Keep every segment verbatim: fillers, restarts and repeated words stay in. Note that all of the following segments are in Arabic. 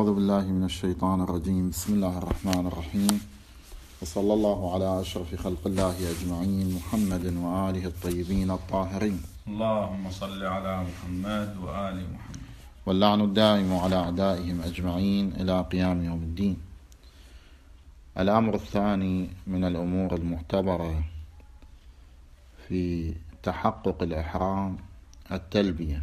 أعوذ بالله من الشيطان الرجيم. بسم الله الرحمن الرحيم، وصلى الله على أشرف خلق الله أجمعين، محمد وآله الطيبين الطاهرين. اللهم صل على محمد وآل محمد. واللعن الدائم على أعدائهم أجمعين إلى قيام يوم الدين. الأمر الثاني من الأمور المعتبرة في تحقق الإحرام التلبية،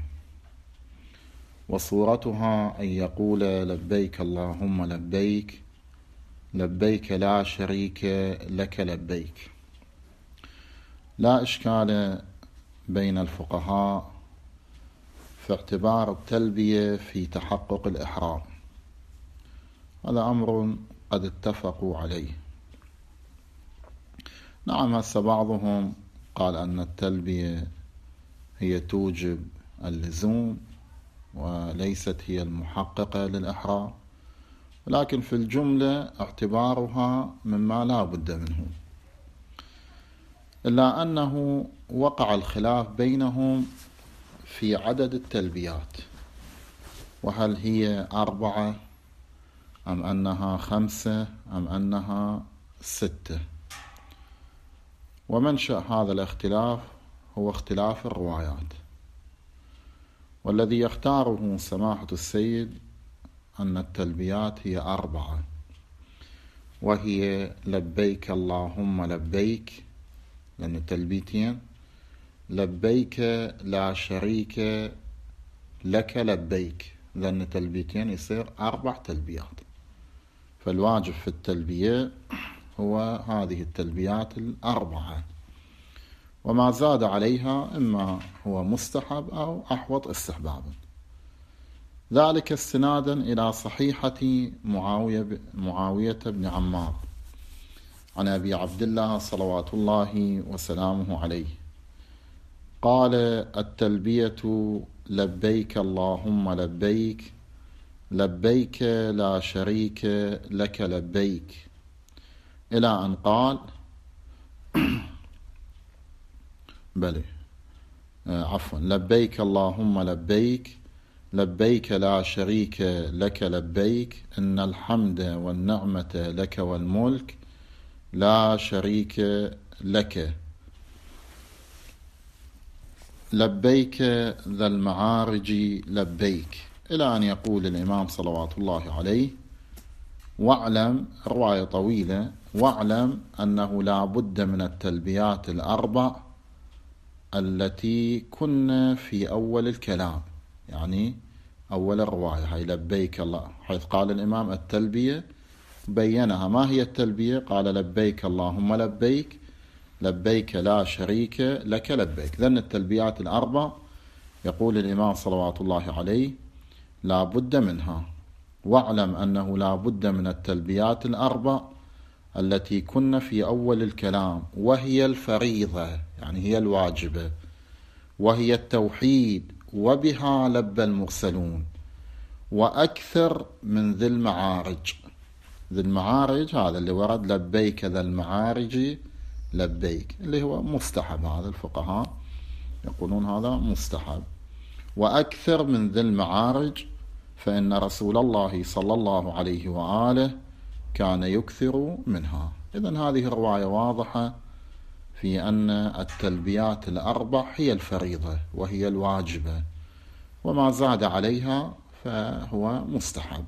وصورتها أن يقول لبيك اللهم لبيك، لبيك لا شريك لك لبيك. لا إشكال بين الفقهاء في اعتبار التلبية في تحقق الإحرام، هذا أمر قد اتفقوا عليه. نعم، هسه بعضهم قال أن التلبية هي توجب اللزوم وليست هي المحققة للإحرام، ولكن في الجملة اعتبارها مما لا بد منه، إلا أنه وقع الخلاف بينهم في عدد التلبيات، وهل هي أربعة أم أنها خمسة أم أنها ستة. ومنشأ هذا الاختلاف هو اختلاف الروايات، والذي يختاره سماحة السيد أن التلبيات هي أربعة، وهي لبيك اللهم لبيك لأن تلبيتين، لبيك لا شريك لك لبيك لأن تلبيتين، يصير أربع تلبيات. فالواجب في التلبية هو هذه التلبيات الأربعة، وما زاد عليها إما هو مستحب أو أحوط استحبابا، ذلك استنادا إلى صحيحة معاوية, معاوية بن عمار عن أبي عبد الله صلوات الله وسلامه عليه قال: التلبية لبيك اللهم لبيك، لبيك لا شريك لك لبيك، إلى أن قال بلي آه عفوا لبيك اللهم لبيك، لبيك لا شريك لك لبيك، إن الحمد والنعمة لك والملك لا شريك لك، لبيك ذا المعارج لبيك، إلى أن يقول الإمام صلوات الله عليه: واعلم، رواية طويلة، واعلم أنه لا بد من التلبيات الأربع التي كنا في أول الكلام، يعني أول الرواية هاي لبيك الله، حيث قال الإمام التلبية بينها. ما هي التلبية؟ قال لبيك اللهم لبيك، لبيك لا شريك لك لبيك. ذن التلبيات الأربع يقول الإمام صلوات الله عليه لا بد منها. واعلم أنه لا بد من التلبيات الأربع التي كنا في أول الكلام، وهي الفريضة يعني هي الواجبة، وهي التوحيد، وبها لبى المرسلون، وأكثر من ذي المعارج. ذي المعارج هذا اللي ورد لبيك ذا المعارج لبيك، اللي هو مستحب، هذا الفقهاء يقولون هذا مستحب. وأكثر من ذي المعارج فإن رسول الله صلى الله عليه وآله كان يكثر منها. إذن هذه الرواية واضحة في أن التلبيات الأربع هي الفريضة وهي الواجبة، وما زاد عليها فهو مستحب.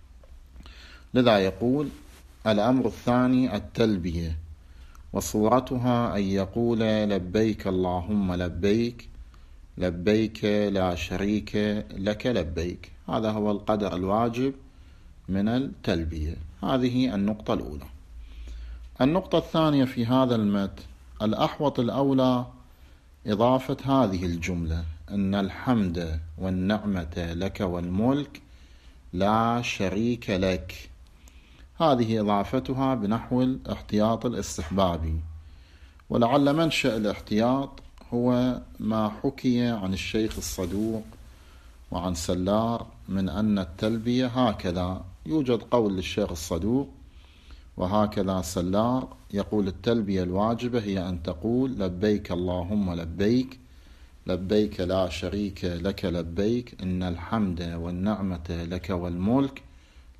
لذا يقول: الأمر الثاني التلبية، وصورتها أن يقول لبيك اللهم لبيك، لبيك لا شريك لك لبيك. هذا هو القدر الواجب من التلبية. هذه النقطة الأولى. النقطة الثانية في هذا المت، الأحوط الأولى إضافة هذه الجملة: إن الحمد والنعمة لك والملك لا شريك لك. هذه إضافتها بنحو الاحتياط الاستحبابي، ولعل منشأ الاحتياط هو ما حكي عن الشيخ الصدوق وعن سلار من أن التلبية هكذا. يوجد قول للشيخ الصدوق وهكذا سلار، يقول التلبية الواجبة هي أن تقول لبيك اللهم لبيك، لبيك لا شريك لك لبيك، إن الحمد والنعمة لك والملك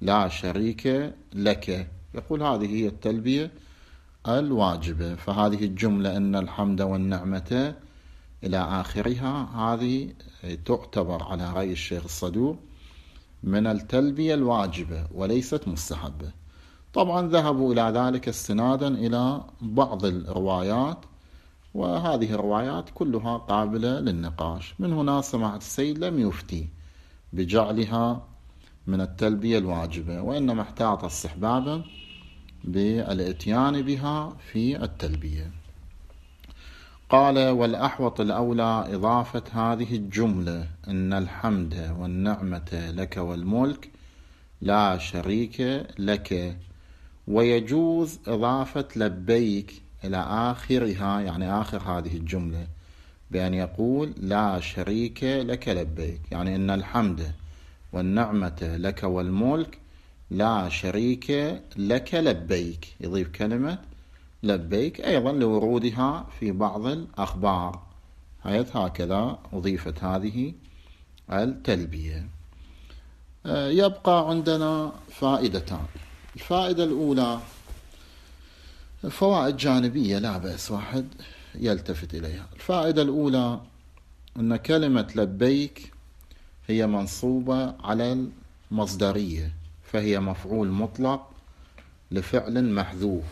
لا شريك لك. يقول هذه هي التلبية الواجبة. فهذه الجملة إن الحمد والنعمة إلى آخرها هذه تعتبر على رأي الشيخ الصدوق من التلبية الواجبة وليست مستحبة. طبعا ذهبوا إلى ذلك استنادا إلى بعض الروايات، وهذه الروايات كلها قابلة للنقاش. من هنا سماحة السيد لم يفتي بجعلها من التلبية الواجبة، وإنما احتاط استحبابا بالاتيان بها في التلبية. قال: والأحوط الأولى إضافة هذه الجملة إن الحمد والنعمة لك والملك لا شريك لك، ويجوز إضافة لبيك إلى آخرها، يعني آخر هذه الجملة، بأن يقول لا شريك لك لبيك، يعني إن الحمد والنعمة لك والملك لا شريك لك لبيك، يضيف كلمة لبيك أيضا لورودها في بعض الأخبار، حيث هكذا أضيفت هذه التلبية. يبقى عندنا فائدتان. الفائدة الأولى فوائد جانبية لا بأس واحد يلتفت إليها. الفائدة الأولى أن كلمة لبيك هي منصوبة على المصدرية، فهي مفعول مطلق لفعل محذوف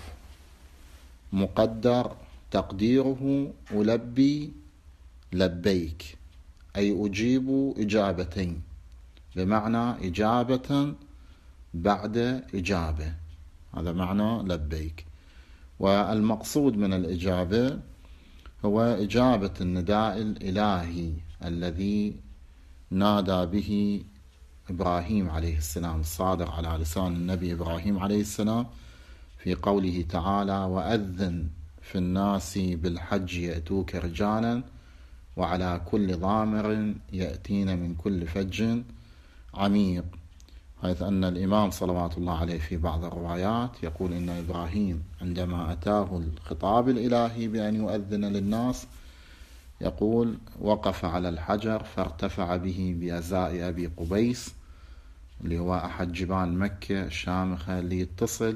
مقدر تقديره ألبي لبيك، أي أجيب إجابتين، بمعنى إجابة بعد إجابة، هذا معنى لبيك. والمقصود من الإجابة هو إجابة النداء الإلهي الذي نادى به إبراهيم عليه السلام، الصادق على لسان النبي إبراهيم عليه السلام في قوله تعالى: وأذن في الناس بالحج يأتوك رجالا وعلى كل ضامر يأتين من كل فج عميق. حيث أن الإمام صلوات الله عليه في بعض الروايات يقول إن إبراهيم عندما أتاه الخطاب الإلهي بأن يؤذن للناس يقول: وقف على الحجر فارتفع به بأزاء أبي قبيس، اللي هو أحد جبال مكة الشامخة اللي يتصل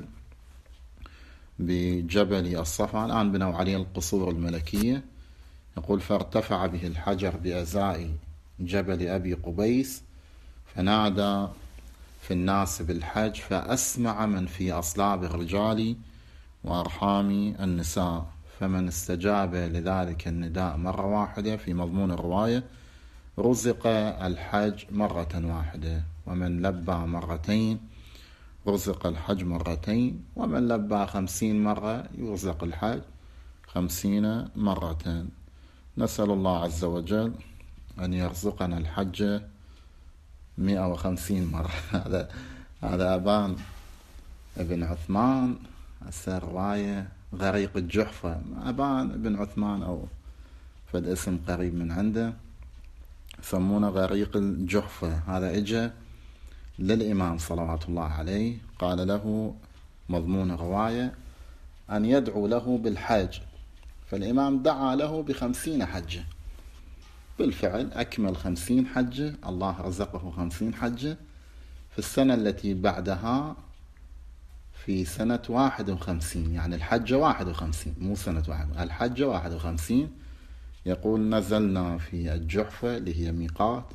بجبل الصفا، الآن بنوا عليه القصور الملكية. يقول: فارتفع به الحجر بأزاء جبل أبي قبيس فنادى في الناس بالحج فأسمع من في أصلاب الرجال وأرحام النساء، فمن استجاب لذلك النداء مرة واحدة في مضمون الرواية رزق الحج مرة واحدة، ومن لبى مرتين رزق الحج مرتين، ومن لبى خمسين مرة يرزق الحج خمسين مرة. نسأل الله عز وجل أن يرزقنا الحج مئة وخمسين مرة. هذا هذا أبان ابن عثمان، هسه رواية غريق الجحفة، أبان ابن عثمان أو فد اسم قريب من عنده يسمونه غريق الجحفة. هذا إجا للإمام صلوات الله عليه قال له مضمون الرواية أن يدعو له بالحج، فالإمام دعا له بخمسين حجة. بالفعل أكمل خمسين حجة، الله رزقه خمسين حجة. في السنة التي بعدها في سنة واحد وخمسين، يعني الحجة واحد وخمسين مو سنة واحد، الحجة واحد وخمسين، يقول نزلنا في الجحفة اللي هي ميقات،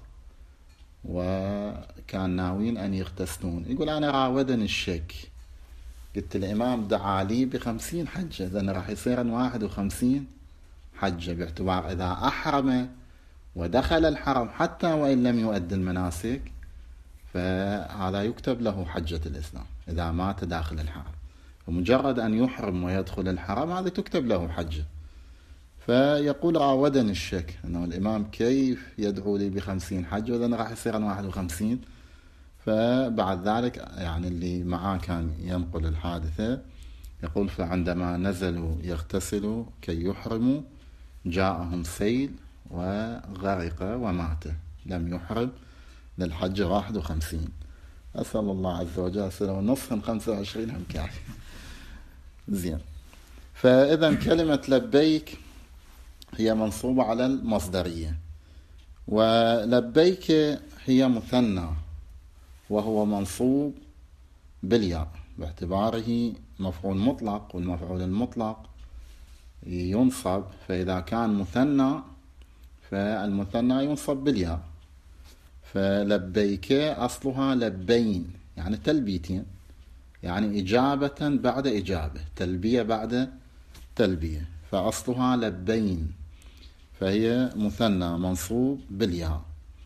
وكان ناوين أن يغتسلون. يقول أنا راودني الشك، قلت الإمام دعا لي بخمسين حجة، إذن راح يصير واحد وخمسين حجة، باعتبار إذا أحرم ودخل الحرم حتى وإن لم يؤدي المناسك فهذا يكتب له حجة الإسلام إذا مات داخل الحرم، ومجرد أن يحرم ويدخل الحرم هذا تكتب له حجة. فيقول راودني الشك أنه الإمام كيف يدعو لي بخمسين حجة وإذن راح يصير واحد وخمسين. فبعد ذلك يعني اللي معاه كان ينقل الحادثة يقول فعندما نزلوا يغتسلوا كي يحرموا جاءهم سيل وغرق ومات، لم يحرم للحج واحد وخمسين. أسأل الله عز وجل سلام نصف خمسة وعشرين هم كافي. زين. فإذا كلمة لبيك هي منصوبة على المصدرية، ولبيك هي مثنى وهو منصوب بالياء باعتباره مفعول مطلق، والمفعول المطلق ينصب، فإذا كان مثنى فالمثنى ينصب بالياء. فلبيك أصلها لبين، يعني تلبيتين، يعني إجابة بعد إجابة، تلبية بعد تلبية، فأصلها لبين، فهي مثنى منصوب بالياء.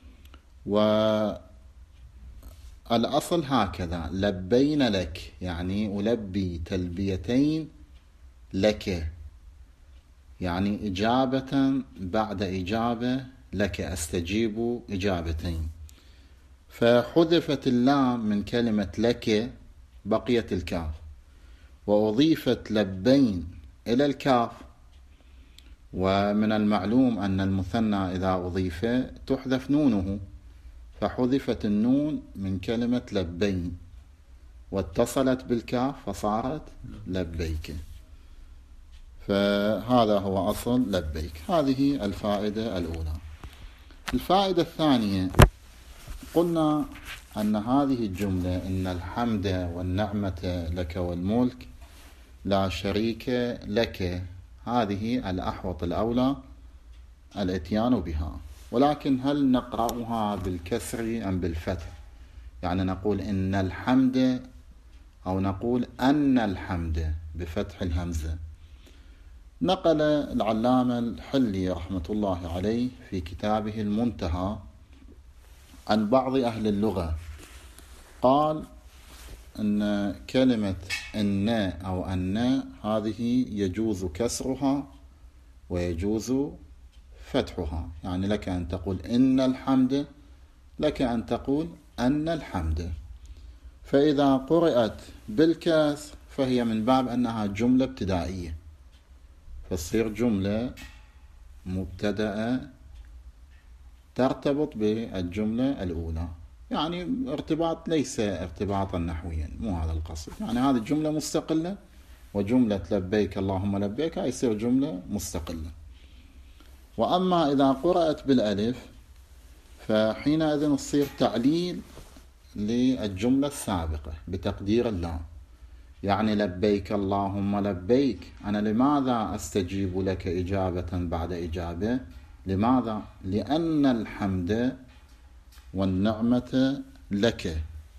والأصل هكذا: لبين لك، يعني ألبي تلبيتين لك، يعني إجابة بعد إجابة لك، أستجيب إجابتين. فحذفت اللام من كلمة لك، بقيت الكاف، وأضيفت لبين إلى الكاف. ومن المعلوم أن المثنى إذا أضيف تحذف نونه، فحذفت النون من كلمة لبين واتصلت بالكاف فصارت لبيك. فهذا هو أصل لبيك. هذه الفائدة الأولى. الفائدة الثانية، قلنا أن هذه الجملة إن الحمد والنعمة لك والملك لا شريك لك، هذه الأحوط الأولى الاتيان بها. ولكن هل نقرأها بالكسر أم بالفتح؟ يعني نقول إن الحمد أو نقول أن الحمد بفتح الهمزة. نقل العلامة الحلي رحمة الله عليه في كتابه المنتهى عن بعض أهل اللغة، قال أن كلمة إن أو أن هذه يجوز كسرها ويجوز فتحها، يعني لك أن تقول إن الحمد، لك أن تقول أن الحمد. فإذا قرأت بالكسر فهي من باب أنها جملة ابتدائية، فتصير جملة مبتدأة ترتبط بالجملة الأولى، يعني ارتباط ليس ارتباطا نحويا، مو هذا القصد، يعني هذه الجملة مستقلة، وجملة لبيك اللهم لبيك هاي يصير جملة مستقلة. وأما إذا قرأت بالألف فحينئذ تصير تعليل للجملة السابقة بتقدير اللام، يعني لبيك اللهم لبيك، أنا لماذا أستجيب لك إجابة بعد إجابة؟ لماذا؟ لأن الحمد والنعمة لك،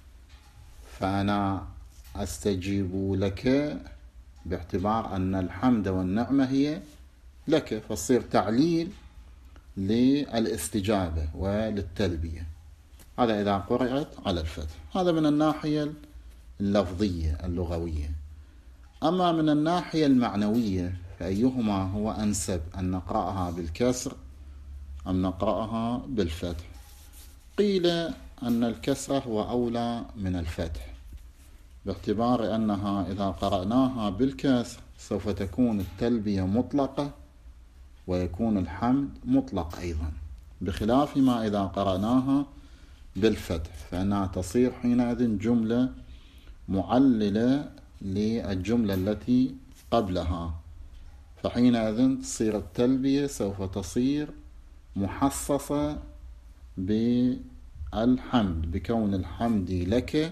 فأنا أستجيب لك باعتبار أن الحمد والنعمة هي لك، فتصير تعليل للاستجابة وللتلبية. هذا إذا قرأت على الفتح. هذا من الناحية اللفظية اللغوية. أما من الناحية المعنوية فأيهما هو أنسب، أن نقرأها بالكسر أم نقرأها بالفتح؟ قيل أن الكسر هو أولى من الفتح، باعتبار أنها إذا قرأناها بالكسر سوف تكون التلبية مطلقة ويكون الحمد مطلق أيضا، بخلاف ما إذا قرأناها بالفتح فإنها تصير حينئذ جملة معللة للجملة التي قبلها، فحينئذ تصير التلبية سوف تصير محصصة بالحمد، بكون الحمد لك،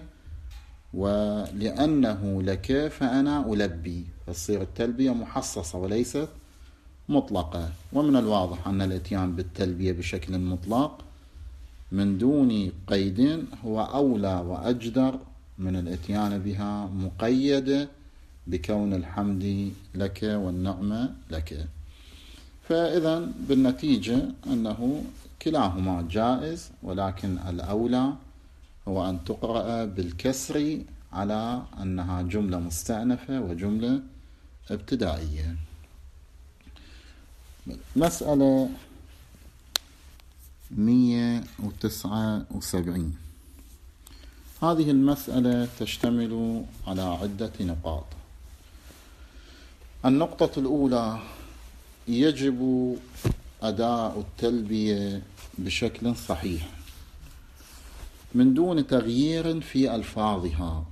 ولأنه لك فأنا ألبي، فتصير التلبية محصصة وليست مطلقة. ومن الواضح أن الاتيان بالتلبية بشكل مطلق من دون قيد هو أولى وأجدر من الاتيان بها مقيدة بكون الحمد لك والنعمة لك. فإذا بالنتيجة أنه كلاهما جائز، ولكن الأولى هو أن تقرأ بالكسر على أنها جملة مستأنفة وجملة ابتدائية. مسألة مئة وتسعة وسبعين. هذه المسألة تشتمل على عدة نقاط. النقطة الأولى: يجب أداء التلبية بشكل صحيح من دون تغيير في ألفاظها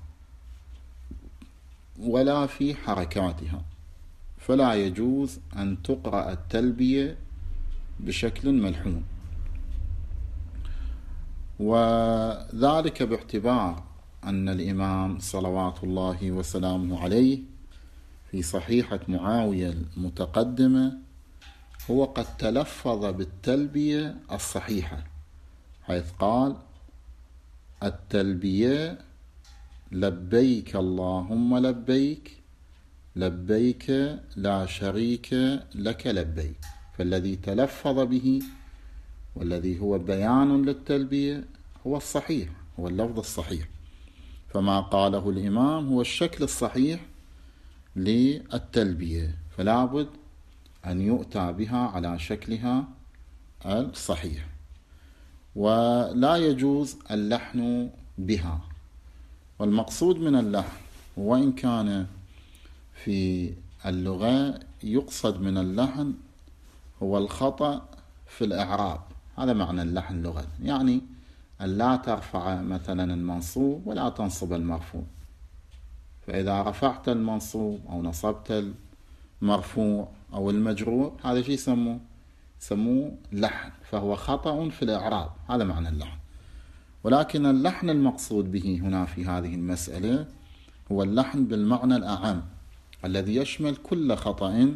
ولا في حركاتها، فلا يجوز أن تقرأ التلبية بشكل ملحون، وذلك باعتبار أن الإمام صلوات الله وسلامه عليه في صحيحة معاوية المتقدمة هو قد تلفظ بالتلبية الصحيحة، حيث قال: التلبية لبيك اللهم لبيك لبيك لا شريك لك لبيك. فالذي تلفظ به والذي هو بيان للتلبية هو الصحيح، هو اللفظ الصحيح. فما قاله الإمام هو الشكل الصحيح للتلبية، فلا بد أن يؤتى بها على شكلها الصحيح، ولا يجوز اللحن بها. والمقصود من اللحن، وإن كان في اللغة يقصد من اللحن هو الخطأ في الإعراب، هذا معنى اللحن لغة، يعني أن لا ترفع مثلا المنصوب ولا تنصب المرفوع. فإذا رفعت المنصوب أو نصبت المرفوع أو المجرور، هذا شيء يسموه يسموه لحن، فهو خطأ في الإعراب، هذا معنى اللحن. ولكن اللحن المقصود به هنا في هذه المسألة هو اللحن بالمعنى الأعم الذي يشمل كل خطأ،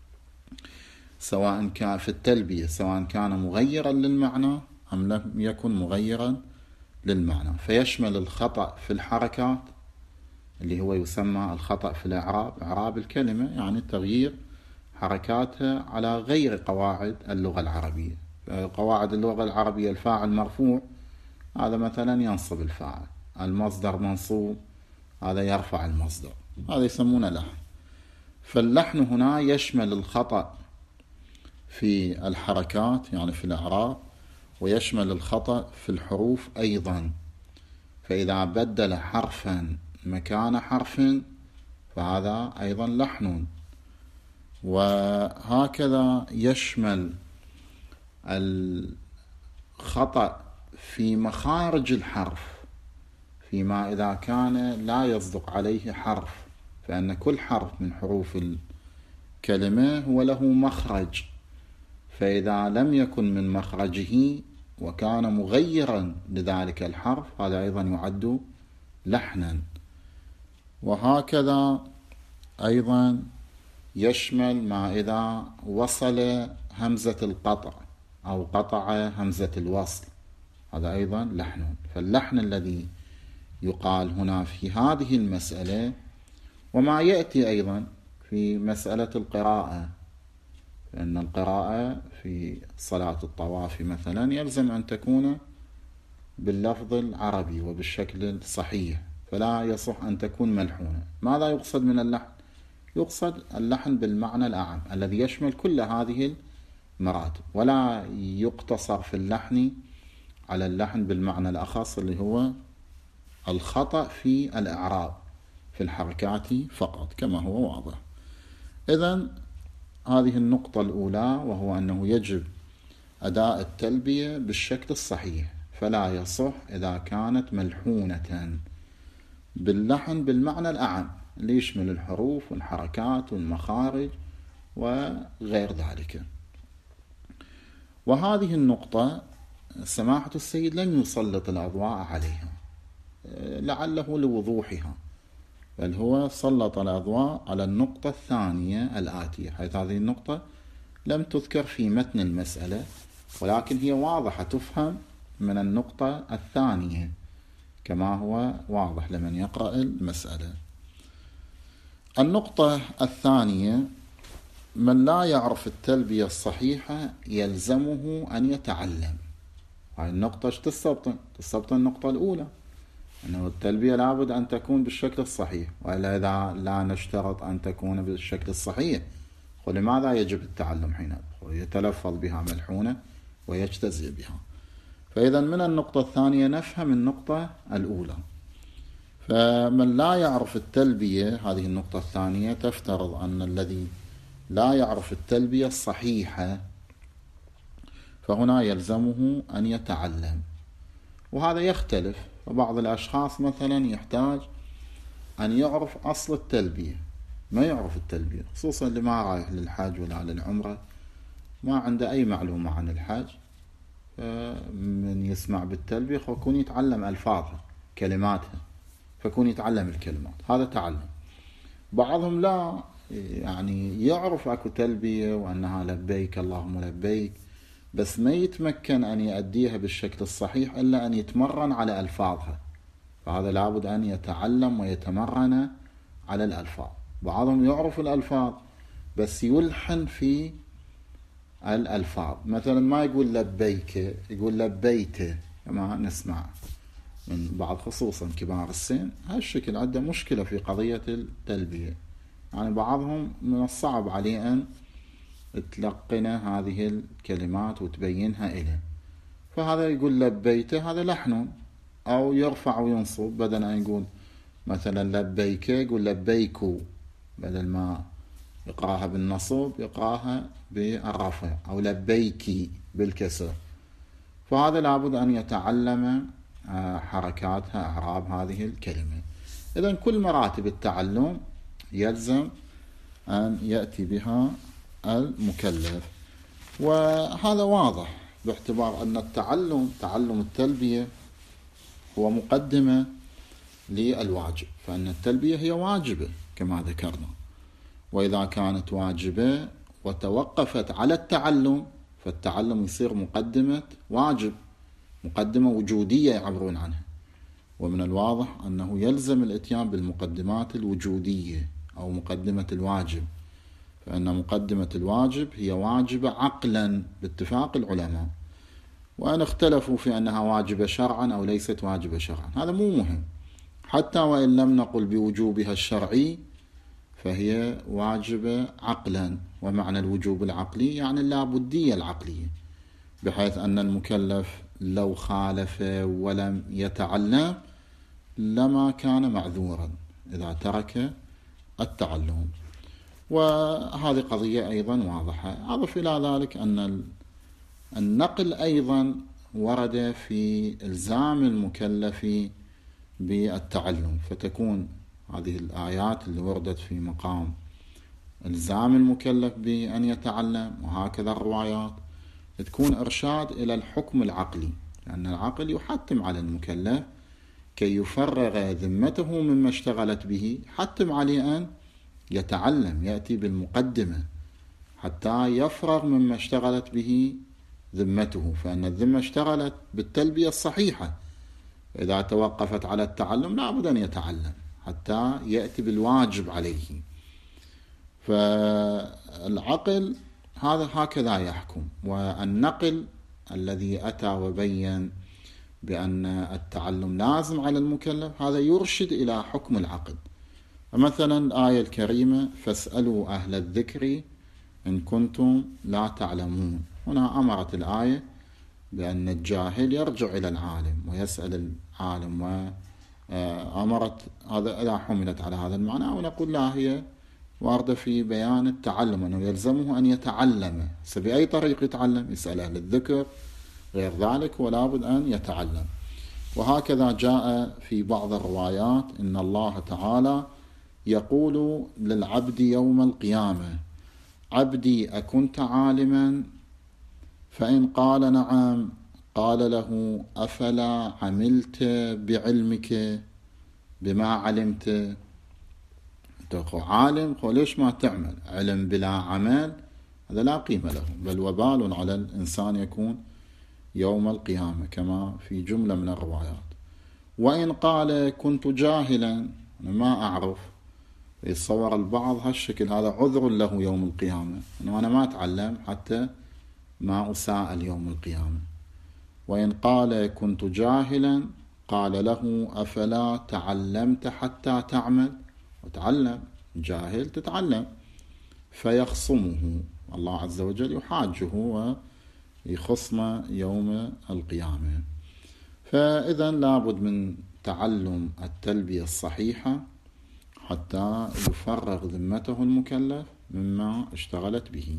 سواء كان في التلبية، سواء كان مغيرا للمعنى أم لم يكن مغيرا للمعنى، فيشمل الخطأ في الحركات اللي هو يسمى الخطأ في الإعراب، إعراب الكلمة يعني تغيير حركاتها على غير قواعد اللغة العربية. قواعد اللغة العربية الفاعل مرفوع، هذا مثلا ينصب الفاعل، المصدر منصوب، هذا يرفع المصدر، هذا يسمونه لحن. فاللحن هنا يشمل الخطأ في الحركات يعني في الإعراب، ويشمل الخطأ في الحروف أيضا. فإذا بدل حرفا مكان حرف فهذا أيضا لحن. وهكذا يشمل الخطأ في مخارج الحرف، فيما إذا كان لا يصدق عليه حرف، فإن كل حرف من حروف الكلمة هو له مخرج، فإذا لم يكن من مخرجه وكان مغيرا لذلك الحرف هذا أيضا يعد لحنا. وهكذا أيضا يشمل ما إذا وصل همزة القطع أو قطع همزة الوصل، هذا أيضا لحن. فاللحن الذي يقال هنا في هذه المسألة، وما يأتي أيضا في مسألة القراءة، فإن القراءة في صلاة الطواف مثلا يلزم أن تكون باللفظ العربي وبالشكل الصحيح، فلا يصح أن تكون ملحونة. ماذا يقصد من اللحن؟ يقصد اللحن بالمعنى الأعم الذي يشمل كل هذه المراتب، ولا يقتصر في اللحن على اللحن بالمعنى الأخص اللي هو الخطأ في الإعراب في الحركات فقط كما هو واضح. إذن هذه النقطة الأولى، وهو أنه يجب أداء التلبية بالشكل الصحيح، فلا يصح إذا كانت ملحونة باللحن بالمعنى الأعم اللي يشمل الحروف والحركات والمخارج وغير ذلك. وهذه النقطة سماحة السيد لم يسلط الأضواء عليها لعله لوضوحها، بل هو سلط الأضواء على النقطة الثانية الآتية، حيث هذه النقطة لم تذكر في متن المسألة، ولكن هي واضحة تفهم من النقطة الثانية كما هو واضح لمن يقرأ المسألة. النقطة الثانية: من لا يعرف التلبية الصحيحة يلزمه أن يتعلم. هذه النقطة ايش تستبطن؟ تستبطن النقطة الأولى، أنه التلبية لابد أن تكون بالشكل الصحيح، وإلا إذا لا نشترط أن تكون بالشكل الصحيح ولماذا يجب التعلم حينئذ؟ يتلفظ بها ملحونة ويجتزئ بها. فإذا من النقطة الثانية نفهم النقطة الأولى. فمن لا يعرف التلبية، هذه النقطة الثانية تفترض أن الذي لا يعرف التلبية الصحيحة فهنا يلزمه أن يتعلم، وهذا يختلف. فبعض الأشخاص مثلا يحتاج أن يعرف أصل التلبية، ما يعرف التلبية، خصوصا اللي ما رايح للحج ولا للعمرة، ما عنده أي معلومة عن الحج، من يسمع بالتلبية ويكون يتعلم ألفاظها كلماتها، فيكون يتعلم الكلمات، هذا تعلم. بعضهم لا، يعني يعرف اكو تلبية وانها لبيك اللهم لبيك، بس ما يتمكن ان يؤديها بالشكل الصحيح الا ان يتمرن على الفاظها، فهذا لابد ان يتعلم ويتمرن على الالفاظ. بعضهم يعرف الالفاظ بس يلحن في الالفاظ، مثلا ما يقول لبيك، يقول لبيت، كما نسمع من بعض خصوصا كبار السن. هالشكل عنده مشكلة في قضية التلبية، يعني بعضهم من الصعب عليه أن تلقن هذه الكلمات وتبينها إليه، فهذا يقول لبيت، هذا لحن، أو يرفع وينصب، بدل أن يقول مثلا لبيك يقول لبيكو، بدل ما يقراها بالنصب يقراها بالرفع، أو لبيكي بالكسر. فهذا لابد أن يتعلم حركاتها، أعراب هذه الكلمة. إذن كل مراتب التعلم يلزم أن يأتي بها المكلف، وهذا واضح باعتبار أن التعلم، تعلم التلبية هو مقدمة للواجب، فإن التلبية هي واجبة كما ذكرنا، وإذا كانت واجبة وتوقفت على التعلم فالتعلم يصير مقدمة واجب، مقدمة وجودية يعبرون عنها. ومن الواضح أنه يلزم الاتيان بالمقدمات الوجودية أو مقدمة الواجب، فإن مقدمة الواجب هي واجبة عقلا باتفاق العلماء، وأن اختلفوا في أنها واجبة شرعا أو ليست واجبة شرعا، هذا مو مهم، حتى وإن لم نقل بوجوبها الشرعي فهي واجبة عقلا. ومعنى الوجوب العقلي يعني اللابدية العقلية، بحيث أن المكلف لو خالف ولم يتعلم لما كان معذورا إذا ترك التعلم. وهذه قضية أيضا واضحة. أضف إلى ذلك أن النقل أيضا ورد في إلزام المكلف بالتعلم، فتكون هذه الآيات اللي وردت في مقام إلزام المكلف بأن يتعلم، وهكذا الروايات تكون إرشاد إلى الحكم العقلي، لأن العقل يحتم على المكلف كي يفرغ ذمته مما اشتغلت به، حتم عليه أن يتعلم، يأتي بالمقدمة حتى يفرغ مما اشتغلت به ذمته، فإن الذمة اشتغلت بالتلبية الصحيحة، إذا توقفت على التعلم لا بد أن يتعلم حتى يأتي بالواجب عليه. فالعقل هذا هكذا يحكم، والنقل الذي أتى وبين بأن التعلم لازم على المكلف هذا يرشد إلى حكم العقل. مثلا الآية الكريمة فاسألوا أهل الذكر إن كنتم لا تعلمون، هنا أمرت الآية بأن الجاهل يرجع إلى العالم ويسأل العالم، وأمرت هذا إذا حملت على هذا المعنى، ونقول لا، هي واردة في بيان التعلم أنه يلزمه أن يتعلم، بأي طريق يتعلم، يسأل أهل الذكر غير ذلك، ولا بد أن يتعلم. وهكذا جاء في بعض الروايات إن الله تعالى يقول للعبد يوم القيامة عبدي أكنت عالما؟ فإن قال نعم قال له أفلا عملت بعلمك بما علمت؟ تقول عالم، ليش ما تعمل؟ علم بلا عمل هذا لا قيمة له، بل وبال على الإنسان يكون يوم القيامة كما في جملة من الروايات. وإن قال كنت جاهلا، ما أعرف، يتصور البعض هالشكل، هذا عذر له يوم القيامة، أنه أنا ما أتعلم حتى ما أساءل يوم القيامة. وإن قال كنت جاهلا قال له أفلا تعلمت حتى تعمل؟ وتعلم، جاهل تتعلم، فيخصمه الله عز وجل، يحاجه ويخصم يوم القيامة. فإذا لابد من تعلم التلبية الصحيحة حتى يفرغ ذمته المكلف مما اشتغلت به.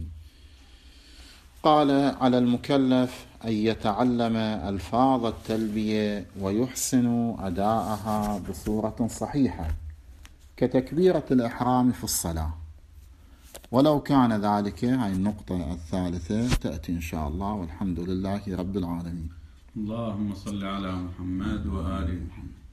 قال على المكلف أن يتعلم ألفاظ التلبية ويحسن أداءها بصورة صحيحة كتكبيرة الإحرام في الصلاة، ولو كان ذلك، هاي النقطة الثالثة تأتي إن شاء الله، والحمد لله رب العالمين. اللهم صل على محمد وآل محمد.